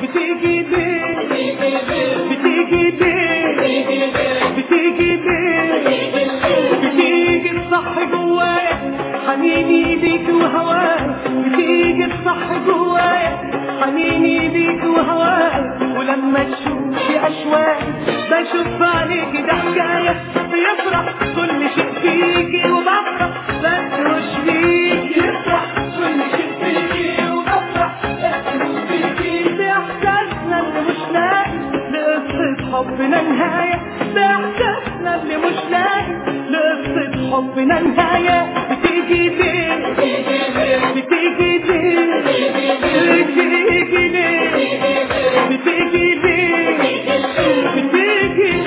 بتيجي ليه بتيجي ليه بتيجي ليه بتيجي الصح جوايا حنيني ليك وهواك بتيجي الصح جوايا حنيني ليك وهواك ولما تشوفي أشواق بشوف عليكي ده حكاية بيفرح كل شيء فيكي وبفرح بس مش فيكي يفرح كل شيء فيكي وبفرح بس مش فيكي بإحساسنا اللي مش لاقي لقصة حبنا نهاية بإحساسنا اللي مش لاقي لقصة حبنا نهاية بتيجي ليه بتيجي ليه بتيجي ليه بتيجي ليه بتيجي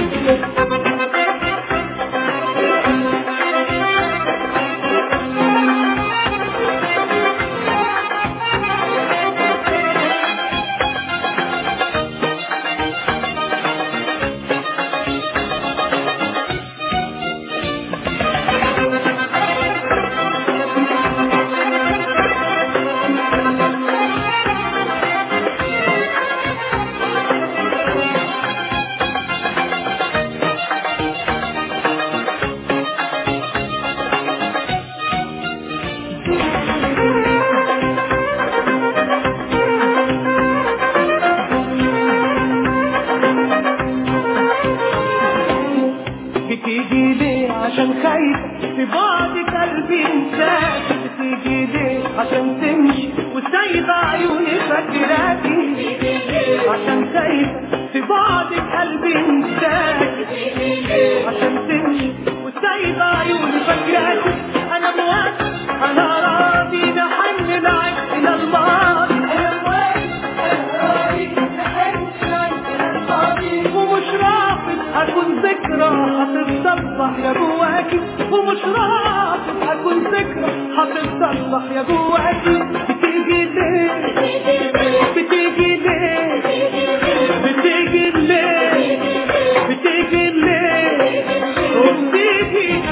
بتيجي ليه عشان خايف في بعدك قلبي انساك بتيجي ليه عشان تمشي وسايبة عيوني فاكراكي عشان خايف في بعدك قلبي انساك عشان تمشي وسايبة عيوني فاكراكي انا موافق انا راضي نحن معاك الى الماضي انا موافق انا راضي نحن معاك الى الماضي ومش رافض اكون ذكرى هتتصبح يا جواكي ومش رافض اكون ذكرى هتتصبح يا جواكي بتيجي ليه بتيجي ليه بتيجي ليه بتيجي ليه وبتيجي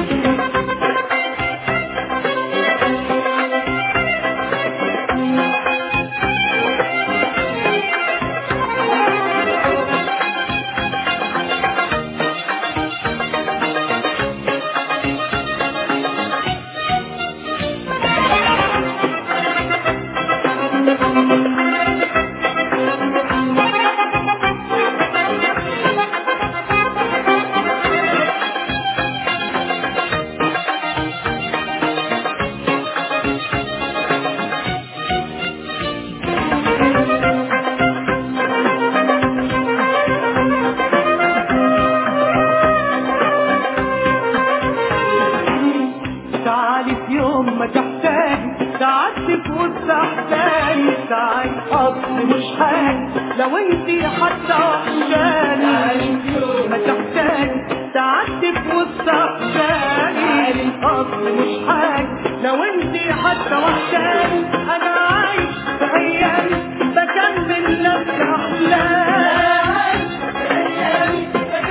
تعالي في يوم ما تحتاجي تعدي في وسط احزاني تعالي اصل مش حاجة لو انتي حتى وحشاني ما تحتاجي تعدي في وسط احزاني اصل مش حاجة لو انتي حتى وحشاني انا عايش في ايامي بكمل نفس احلامي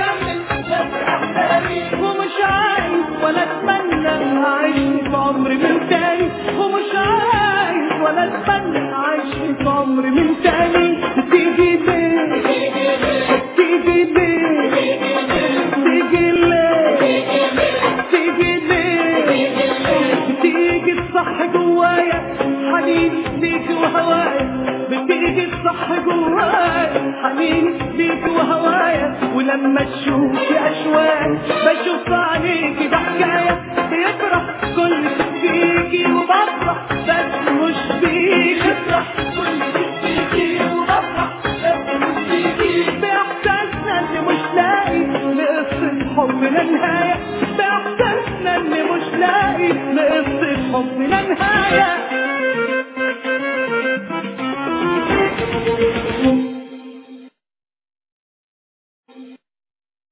ومش عايز ولا اتمنى اعيش في عمري من تاني ومش عايز ولا اتمنى اعيش في عمري من تاني بتيجي ليه بتيجي ليه بتيجي ليه بتيجي ليه بتيجي الصح جوايا حنين ليك وهوايا بتيجي الصح جوايا حنين ليك وهوايا ولما تشوفي اشواق بشوف عليكي ده حكايه بيفرح كل شيء فيكي وبفرح بس مش فيكي بفرح كل شيء فيكي وبفرح بس مش فيكي باحساسنا اللي مش لاقي لقصه حبنا نهايه باحساسنا اللي مش لاقي لقصه حبنا نهايه